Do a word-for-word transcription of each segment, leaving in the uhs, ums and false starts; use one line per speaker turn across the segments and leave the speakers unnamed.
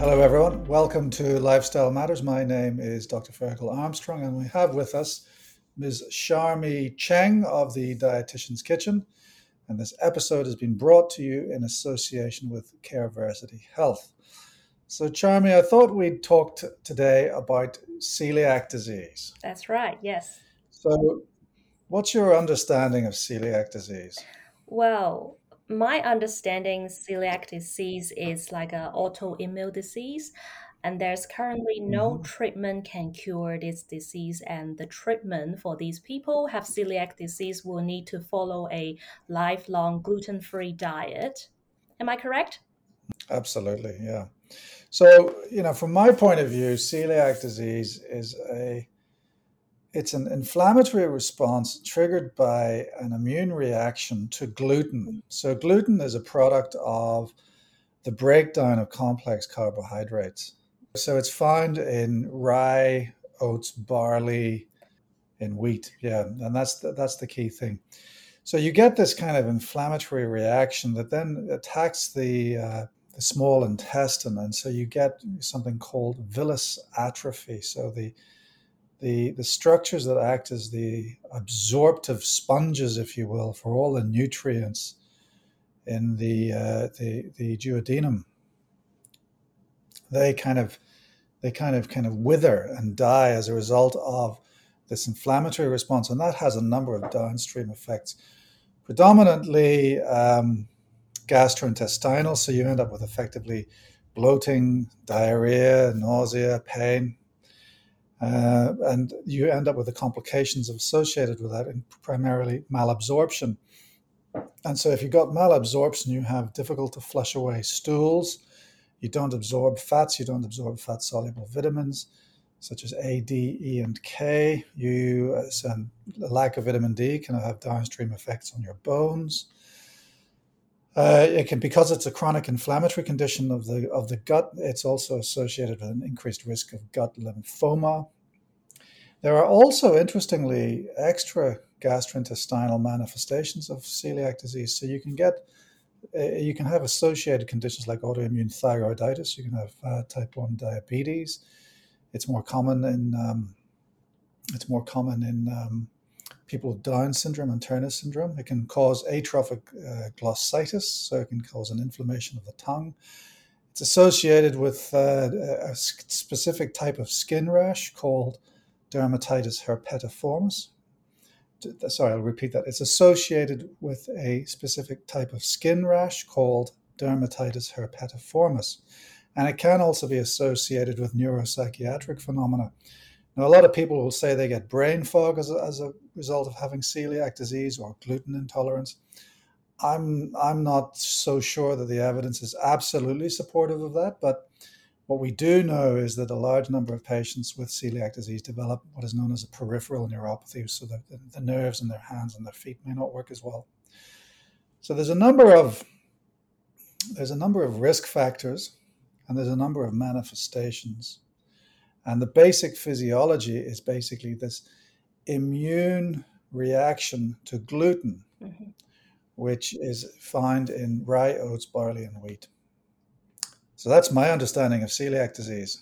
Hello, everyone. Welcome to Lifestyle Matters. My name is Doctor Fergal Armstrong, and we have with us Miz Sharmi Cheng of the Dietitian's Kitchen. And this episode has been brought to you in association with Careversity Health. So, Charmy, I thought we'd talk t- today about celiac disease.
That's right, yes.
So, what's your understanding of celiac disease?
Well, my understanding celiac disease is like an autoimmune disease, and there's currently no
hmm
treatment can cure this disease. And the treatment for these people who have celiac disease will need to follow a lifelong gluten-free diet. Am I correct?
Absolutely, yeah. So, you know, from my point of view, celiac disease is a It's an inflammatory response triggered by an immune reaction to gluten. So, gluten is a product of the breakdown of complex carbohydrates. So, it's found in rye, oats, barley, in wheat. Yeah, and that's the, that's the key thing. So, you get this kind of inflammatory reaction that then attacks the uh, the small intestine, and so you get something called villus atrophy. So the the the structures that act as the absorptive sponges, if you will, for all the nutrients in the uh, the the duodenum, they kind of they kind of kind of wither and die as a result of this inflammatory response, and that has a number of downstream effects, predominantly um, gastrointestinal. So you end up with effectively bloating, diarrhea, nausea, pain. Uh, and you end up with the complications associated with that, and primarily malabsorption. And so, if you've got malabsorption, you have difficult to flush away stools. You don't absorb fats. You don't absorb fat soluble vitamins such as A, D, E, and K. You uh, some lack of vitamin D can have downstream effects on your bones. Uh, it can, because it's a chronic inflammatory condition of the of the gut. It's also associated with an increased risk of gut lymphoma. There are also, interestingly, extra gastrointestinal manifestations of celiac disease. So you can get, uh, you can have associated conditions like autoimmune thyroiditis. You can have uh, type one diabetes. It's more common in um, it's more common in um, people with Down syndrome and Turner syndrome. It can cause atrophic uh, glossitis, so it can cause an inflammation of the tongue. It's associated with uh, a specific type of skin rash called dermatitis herpetiformis. Sorry, I'll repeat that. It's associated with a specific type of skin rash called dermatitis herpetiformis. And it can also be associated with neuropsychiatric phenomena. Now, a lot of people will say they get brain fog as a, as a result of having celiac disease or gluten intolerance. I'm I'm not so sure that the evidence is absolutely supportive of that, but what we do know is that a large number of patients with celiac disease develop what is known as a peripheral neuropathy, so that the, the nerves in their hands and their feet may not work as well. So there's a number of there's a number of risk factors, and there's a number of manifestations. And the basic physiology is basically this immune reaction to gluten,
Mhm.
which is found in rye, oats, barley, and wheat. So that's my understanding of celiac disease.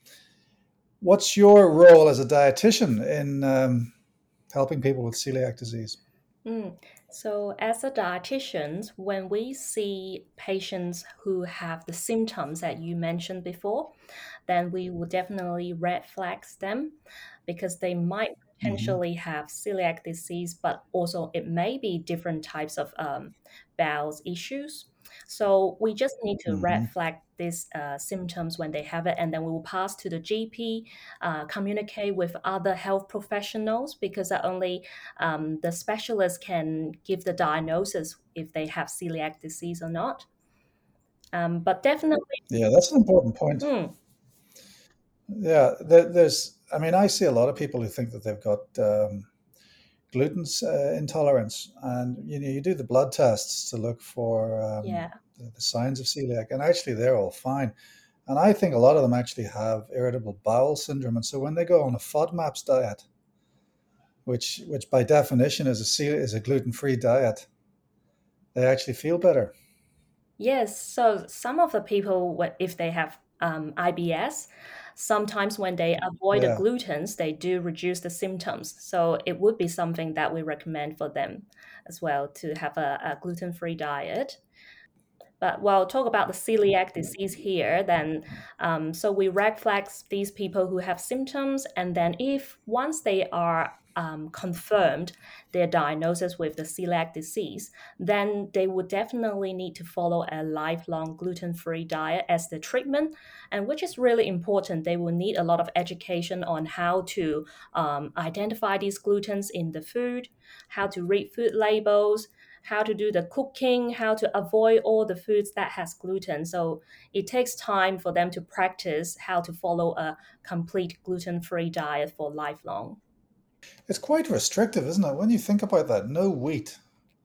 What's your role as a dietitian in um, helping people with celiac disease?
Mm. So, as a dietitian, when we see patients who have the symptoms that you mentioned before, then we will definitely red flags them because they might
hmm
potentially have celiac disease, but also it may be different types of um, bowel issues. So we just need to red
hmm
flag these uh, symptoms when they have it, and then we will pass to the G P, uh, communicate with other health professionals because not only um, the specialist can give the diagnosis if they have celiac disease or not. Um, but definitely,
Yeah, that's an important point.
mm,
Yeah, there, there's, I mean, I see a lot of people who think that they've got um, gluten uh, intolerance, and you know, you do the blood tests to look for um,
yeah.
the, the signs of celiac, and actually they're all fine. And I think a lot of them actually have irritable bowel syndrome, and so when they go on a FODMAPs diet, which which by definition is a ce- is a gluten free diet, they actually feel better.
Yes, so some of the people, what if they have um, I B S, sometimes when they avoid the
Yeah.
glutens, they do reduce the symptoms. So it would be something that we recommend for them as well to have a, a gluten-free diet. But while talk about the celiac disease here, then um, so we red flags these people who have symptoms, and then if once they are um, confirmed their diagnosis with the celiac disease, then they would definitely need to follow a lifelong gluten-free diet as the treatment, and which is really important. They will need a lot of education on how to um, identify these glutens in the food, how to read food labels, how to do the cooking, how to avoid all the foods that has gluten. So it takes time for them to practice how to follow a complete gluten-free diet for lifelong.
It's quite restrictive, isn't it? When you think about that, no wheat.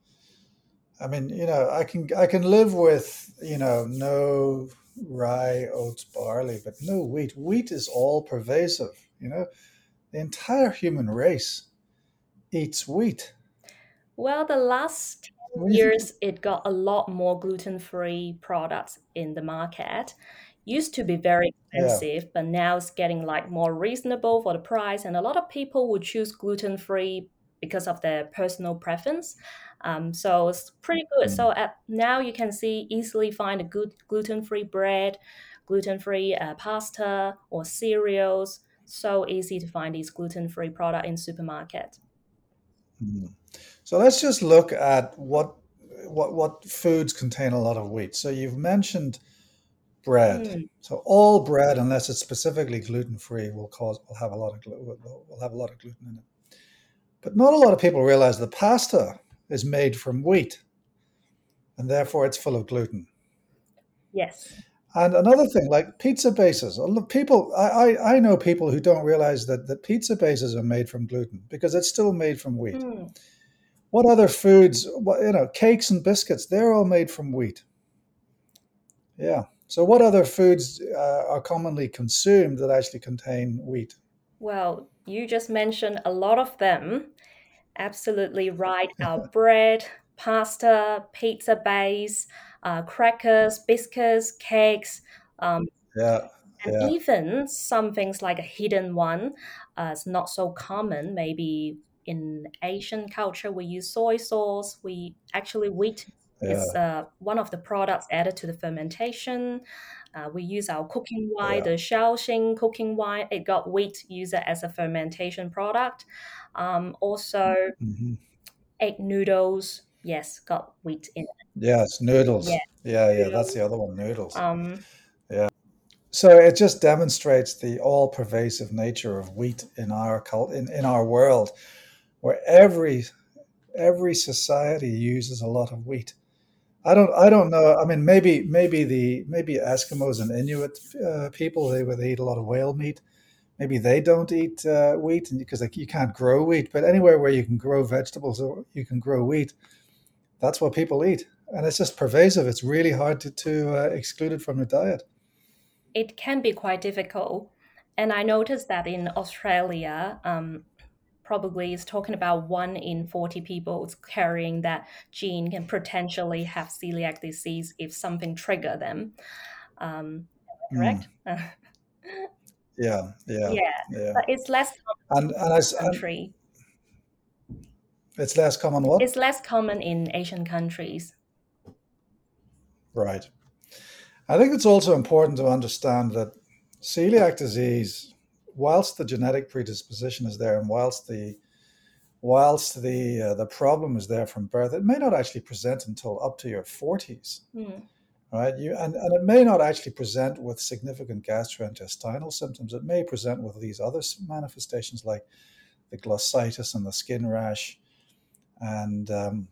I mean, you know, I can I can live with, you know, no rye, oats, barley, but no wheat. Wheat is all pervasive, you know. The entire human race eats wheat.
Well, the last ten
When you think,
years, it got a lot more gluten-free products in the market. Used to be very
yeah,
expensive, but now it's getting like more reasonable for the price, and a lot of people would choose gluten-free because of their personal preference. Um, so it's pretty good.
mm,
So at, now you can see easily find a good gluten-free bread, gluten-free uh, pasta or cereals. So easy to find these gluten-free product in supermarket.
mm. So let's just look at what what what foods contain a lot of wheat. So you've mentioned bread.
Mm.
So all bread, unless it's specifically gluten free, will cause will have a lot of will will have a lot of gluten in it. But not a lot of people realize that pasta is made from wheat, and therefore it's full of gluten.
Yes.
And another thing, like pizza bases, people I, I, I know people who don't realize that, that pizza bases are made from gluten because it's still made from wheat.
Mm.
What other foods? What, you know, cakes and biscuits, they're all made from wheat. Yeah. So what other foods uh, are commonly consumed that actually contain wheat?
Well, you just mentioned a lot of them. Absolutely right. Our bread, pasta, pizza base, uh, crackers, biscuits, cakes, um,
Yeah,
and
yeah,
even some things like a hidden one. Uh, it's not so common. Maybe in Asian culture, we use soy sauce. We actually wheat
yeah,
is uh, one of the products added to the fermentation. Uh, we use our cooking wine,
yeah.
the Shaoxing cooking wine. It got wheat used as a fermentation product. Um, also,
Hmm.
egg noodles. Yes, got wheat in it.
Yes,
Yeah,
noodles. Yeah, yeah, that's
noodles.
the other one, noodles.
Um,
Yeah. So it just demonstrates the all-pervasive nature of wheat in our cult in, in our world, where every every society uses a lot of wheat. I don't I don't know. I mean, maybe maybe the maybe Eskimos and Inuit uh, people they they eat a lot of whale meat. Maybe they don't eat uh, wheat, and because like you can't grow wheat. But anywhere where you can grow vegetables or you can grow wheat, that's what people eat, and it's just pervasive. It's really hard to to uh, exclude it from your diet.
it can be quite difficult. And I noticed that in Australia, um, probably is talking about one in forty people carrying that gene can potentially have celiac disease if something trigger them. Um,
Mm,
correct?
yeah, yeah,
Yeah,
yeah.
but it's less common
And and I s-
in
and
country.
it's less common. What?
It's less common in Asian countries.
Right. I think it's also important to understand that celiac disease, whilst the genetic predisposition is there, and whilst the whilst the uh, the problem is there from birth, it may not actually present until up to your forties,
Hmm.
right? You and, and it may not actually present with significant gastrointestinal symptoms. It may present with these other manifestations like the glossitis and the skin rash and um,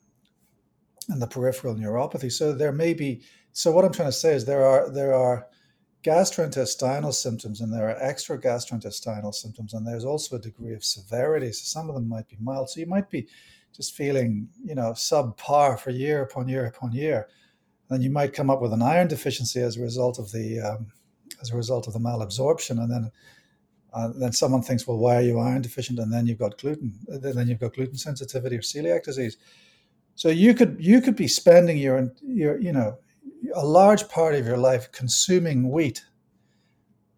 and the peripheral neuropathy. So there may be. So what I'm trying to say is there are there are gastrointestinal symptoms and there are extra gastrointestinal symptoms and there's also a degree of severity. So some of them might be mild. So you might be just feeling, you know, subpar for year upon year upon year. And then you might come up with an iron deficiency as a result of the um, as a result of the malabsorption. And then uh, then someone thinks, well, why are you iron deficient? And then you've got gluten. Then you've got gluten sensitivity or celiac disease. So you could you could be spending your your you know a large part of your life consuming wheat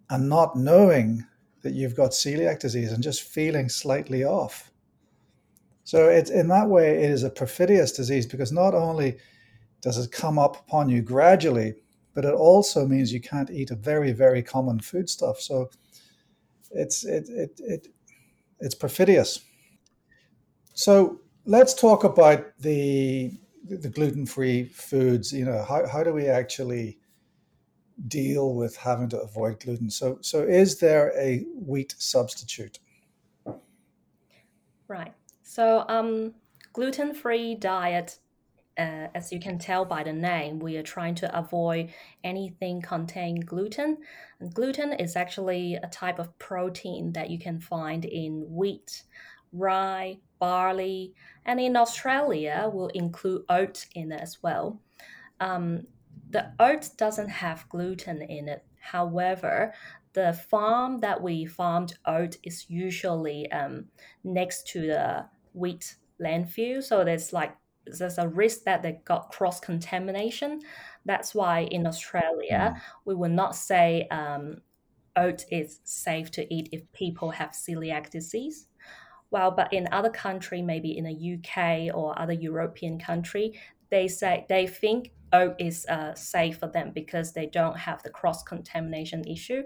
and not knowing that you've got celiac disease and just feeling slightly off. So it's in that way it is a perfidious disease because not only does it come up upon you gradually, but it also means you can't eat a very very common foodstuff. So it's it it, it it's perfidious. So let's talk about the the gluten-free foods. You know, how, how do we actually deal with having to avoid gluten? So so is there a wheat substitute?
Right. So, um, gluten-free diet, uh, as you can tell by the name, we are trying to avoid anything containing gluten. And gluten is actually a type of protein that you can find in wheat, rye, barley, and in Australia, will include oat in it as well. Um, the oat doesn't have gluten in it. However, the farm that we farmed oat is usually um, next to the wheat landfill. So there's like there's a risk that they got cross contamination. That's why in Australia
Mm,
we will not say um, oat is safe to eat if people have celiac disease. Well, but in other country, maybe in the U K or other European country, they say they think oat is uh, safe for them because they don't have the cross contamination issue.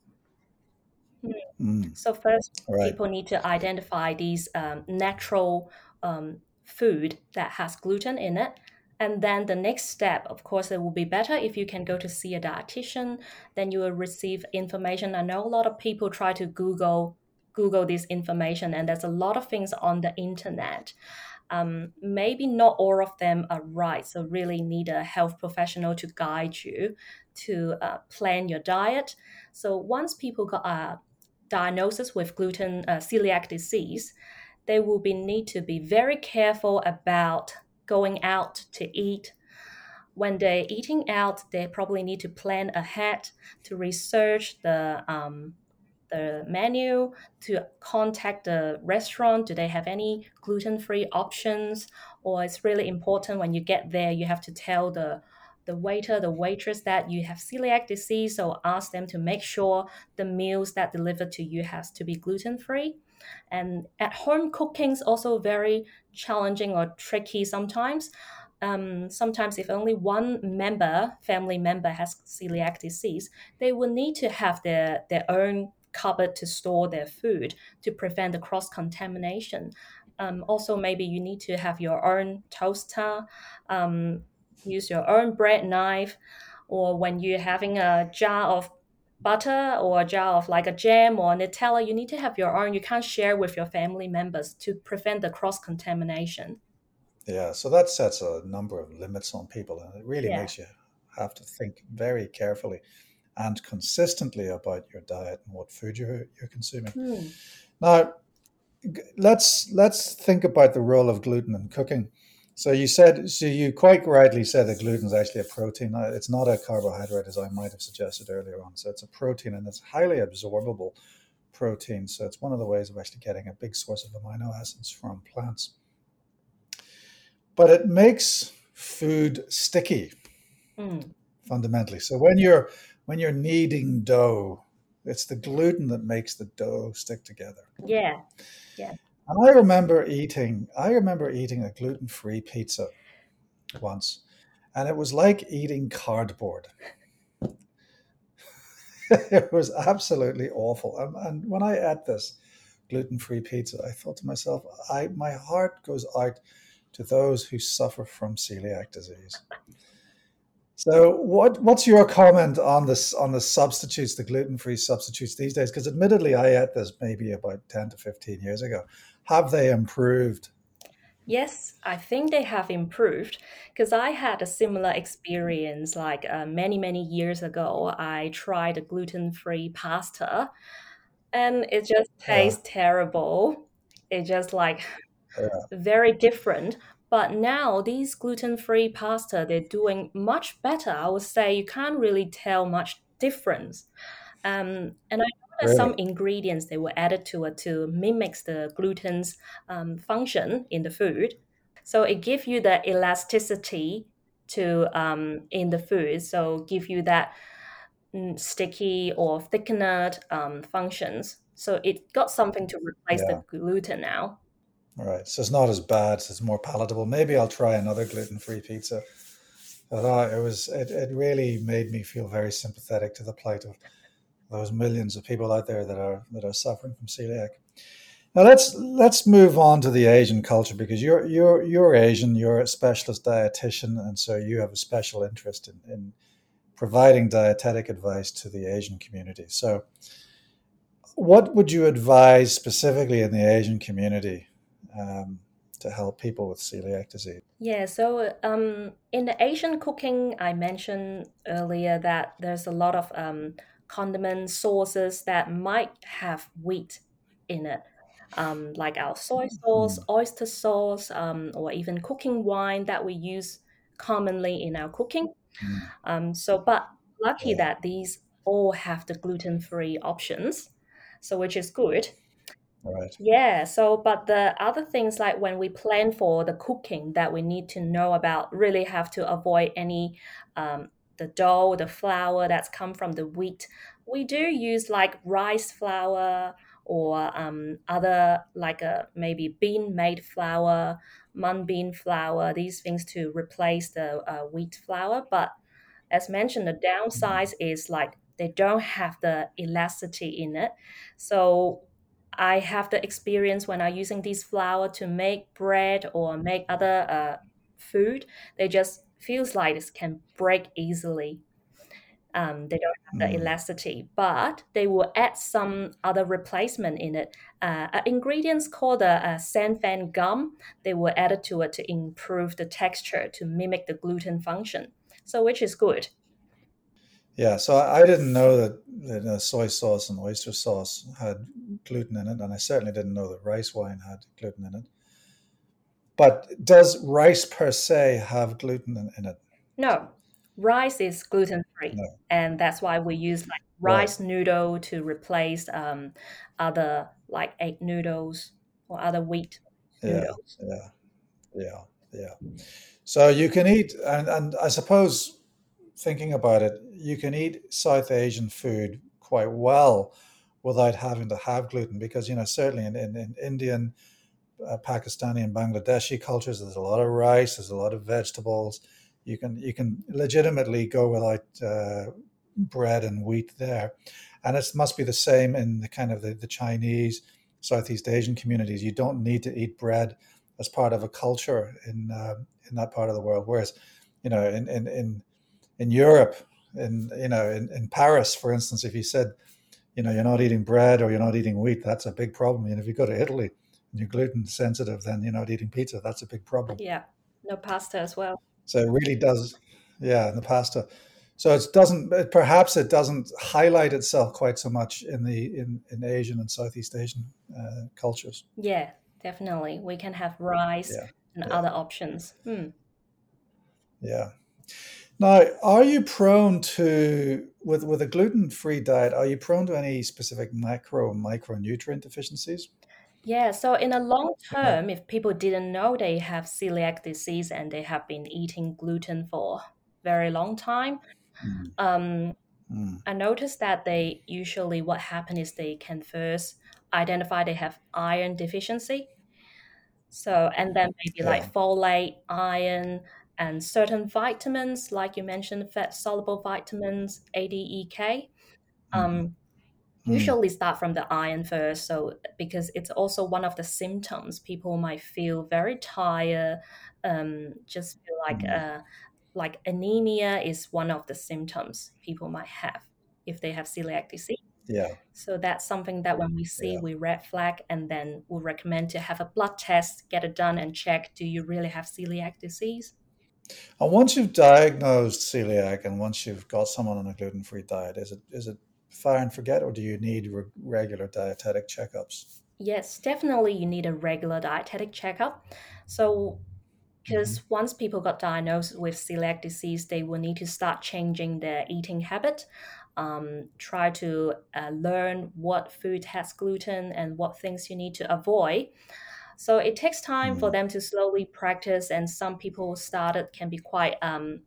Hmm.
mm,
So first,
right.
people need to identify these um, natural um, food that has gluten in it. And then the next step, of course, it will be better if you can go to see a dietitian. Then you will receive information. I know a lot of people try to Google Google this information, and there's a lot of things on the internet. Um, maybe not all of them are right, so really need a health professional to guide you to uh, plan your diet. So once people got a diagnosis with gluten uh, celiac disease, they will be need to be very careful about going out to eat. When they're eating out, they probably need to plan ahead to research the um, the menu, to contact the restaurant. Do they have any gluten-free options? Or it's really important when you get there, you have to tell the the waiter, the waitress that you have celiac disease, so ask them to make sure the meals that delivered to you has to be gluten-free. And at home cooking is also very challenging or tricky sometimes. Um, sometimes if only one member, family member has celiac disease, they will need to have their, their own cupboard to store their food to prevent the cross contamination. Um, also, maybe you need to have your own toaster, um, use your own bread knife, or when you're having a jar of butter or a jar of like a jam or Nutella, you need to have your own. You can't share with your family members to prevent the cross contamination.
Yeah, so that sets a number of limits on people, and it really
Yeah.
makes you have to think very carefully and consistently about your diet and what food you're, you're consuming.
Hmm.
Now, let's let's think about the role of gluten in cooking. So you said, so you quite rightly said that gluten is actually a protein. Uh, It's not a carbohydrate, as I might have suggested earlier on. So it's a protein, and it's highly absorbable protein. So it's one of the ways of actually getting a big source of amino acids from plants. But it makes food sticky
Hmm.
fundamentally. So when you're when you're kneading dough, it's the gluten that makes the dough stick together.
Yeah. Yeah.
And I remember eating I remember eating a gluten-free pizza once, and it was like eating cardboard. It was absolutely awful. And, and when I ate this gluten-free pizza, I thought to myself, I my heart goes out to those who suffer from celiac disease. So, what what's your comment on this on the substitutes, the gluten-free substitutes these days? Because admittedly, I ate this maybe about ten to fifteen years ago. Have they improved?
Yes, I think they have improved because I had a similar experience like uh, many, many years ago. I tried a gluten-free pasta and it just
Yeah,
tastes terrible. It just like
yeah,
very different. But now these gluten-free pasta, they're doing much better. I would say you can't really tell much difference. Um, and I know that some
really.
ingredients they were added to it to mimics the gluten's um, function in the food. So it gives you the elasticity to um, in the food. So give you that mm, sticky or thickener um, functions. So it got something to replace the
Yeah.
gluten now.
All right. So it's not as bad. It's more palatable. Maybe I'll try another gluten-free pizza. But uh, it was it, it really made me feel very sympathetic to the plight of those millions of people out there that are that are suffering from celiac. Now let's let's move on to the Asian culture because you're you're you're Asian, you're a specialist dietitian, and so you have a special interest in, in providing dietetic advice to the Asian community. So what would you advise specifically in the Asian community um, to help people with celiac disease?
Yeah, so um, in the Asian cooking, I mentioned earlier that there's a lot of um, condiment sauces that might have wheat in it, um, like our soy sauce,
Mm,
oyster sauce, um, or even cooking wine that we use commonly in our cooking.
mm,
Um, so, but lucky
yeah.
that these all have the gluten-free options, so which is good.
All right.
Yeah, so but the other things like when we plan for the cooking that we need to know about really have to avoid any um, the dough, the flour that's come from the wheat. We do use like rice flour or um, other like a maybe bean made flour, mung bean flour, these things to replace the uh, wheat flour. But as mentioned, the downside
Mm,
is like they don't have the elasticity in it. So I have the experience when I'm using this flour to make bread or make other uh, food. They just feels like it can break easily. Um, they don't have the
mm.
elasticity, but they will add some other replacement in it. Uh, uh, ingredients called the uh, sanfan gum. They will add it to it to improve the texture to mimic the gluten function. So which is good.
Yeah, so I, I didn't know that, that uh, soy sauce and oyster sauce had gluten in it, and I certainly didn't know that rice wine had gluten in it. But does rice per se have gluten in, in it?
No, rice is gluten free,
No.
and that's why we use like
Right.
rice noodle to replace um, other like egg noodles or other wheat
Yeah,
noodles.
yeah, yeah, yeah. So you can eat, and, and I suppose thinking about it, you can eat South Asian food quite well without having to have gluten because, you know, certainly in, in, in Indian, uh, Pakistani, and Bangladeshi cultures, there's a lot of rice, there's a lot of vegetables. You can you can legitimately go without uh, bread and wheat there, and it must be the same in the kind of the, the Chinese, Southeast Asian communities. You don't need to eat bread as part of a culture in uh, in that part of the world. Whereas, you know, in in in, in Europe, in you know, in, in Paris, for instance, if you said, you know, you're not eating bread or you're not eating wheat, that's a big problem. And if you go to Italy and you're gluten sensitive, then you're not eating pizza. That's a big problem.
Yeah, no pasta as well.
So it really does, yeah, in the pasta. So it doesn't, perhaps it doesn't highlight itself quite so much in the in, in Asian and Southeast Asian uh, cultures.
Yeah, definitely. We can have rice
Yeah,
and
yeah,
other options. Hmm.
yeah. Now, are you prone to with with a gluten-free diet? Are you prone to any specific macro and micronutrient deficiencies?
Yeah, so in a long
Uh,
term, if people didn't know they have celiac disease and they have been eating gluten for very long time,
mm,
um,
mm,
I noticed that they usually what happen is they can first identify they have iron deficiency. So and then maybe
yeah.
like folate, iron, and certain vitamins, like you mentioned, fat soluble vitamins, A, D, E, K.
Mm,
Um,
mm,
usually start from the iron first. So because it's also one of the symptoms, people might feel very tired, um, just feel like
mm.
uh, like anemia is one of the symptoms people might have if they have celiac disease.
Yeah,
So that's something that when we see,
yeah.
we red flag, and then we recommend to have a blood test, get it done, and check: do you really have celiac disease?
And once you've diagnosed celiac and once you've got someone on a gluten-free diet, is it is it fire and forget, or do you need re- regular dietetic checkups?
Yes, definitely. You need a regular dietetic checkup. So
Hmm.
because once people got diagnosed with celiac disease, they will need to start changing their eating habit, um, try to uh, learn what food has gluten and what things you need to avoid. So it takes time for
Hmm.
them to slowly practice, and some people started can be quite um,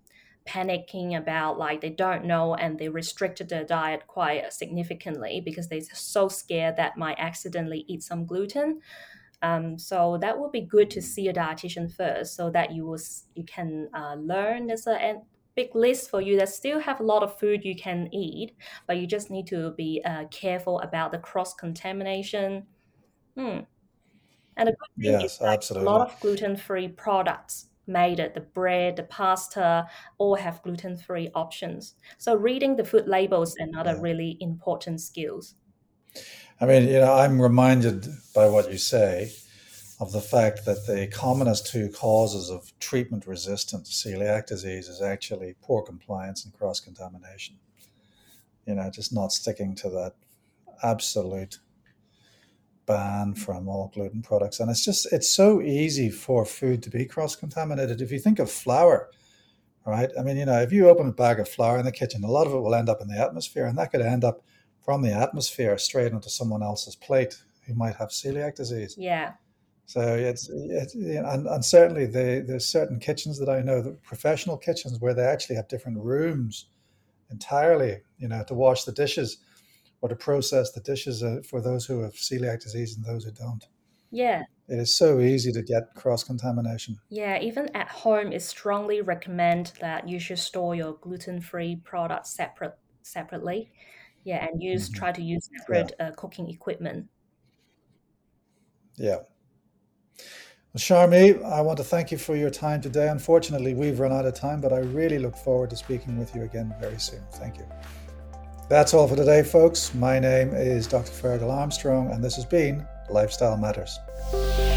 panicking about like they don't know and they restricted their diet quite significantly because they're so scared that might accidentally eat some gluten. Um, so that would be good to see a dietitian first, so that you will you can uh, learn. There's a big list for you that still have a lot of food you can eat, but you just need to be uh, careful about the cross contamination. Hmm. And the good thing is
Yes,
like a lot
absolutely.
of gluten-free products made it, the bread, the pasta, all have gluten-free options. So reading the food labels is another
Yeah.
really important skills.
I mean, you know, I'm reminded by what you say of the fact that the commonest two causes of treatment-resistant celiac disease is actually poor compliance and cross-contamination. You know, just not sticking to that absolute ban from all gluten products. And it's just, it's so easy for food to be cross-contaminated. If you think of flour, right? I mean, you know, if you open a bag of flour in the kitchen, a lot of it will end up in the atmosphere, and that could end up from the atmosphere straight onto someone else's plate who might have celiac disease.
Yeah.
So it's, it's and, and certainly the, there's certain kitchens that I know, the professional kitchens, where they actually have different rooms entirely, you know, to wash the dishes or to process the dishes uh, for those who have celiac disease and those who don't.
Yeah.
It is so easy to get cross contamination.
Yeah, even at home, it's strongly recommend that you should store your gluten-free products separate separately. Yeah, and use
Hmm.
try to use
Yeah,
separate uh, cooking equipment.
yeah. Well, Charmy, I want to thank you for your time today. Unfortunately, we've run out of time, but I really look forward to speaking with you again very soon. Thank you. That's all for today, folks. My name is Doctor Fergal Armstrong, and this has been Lifestyle Matters.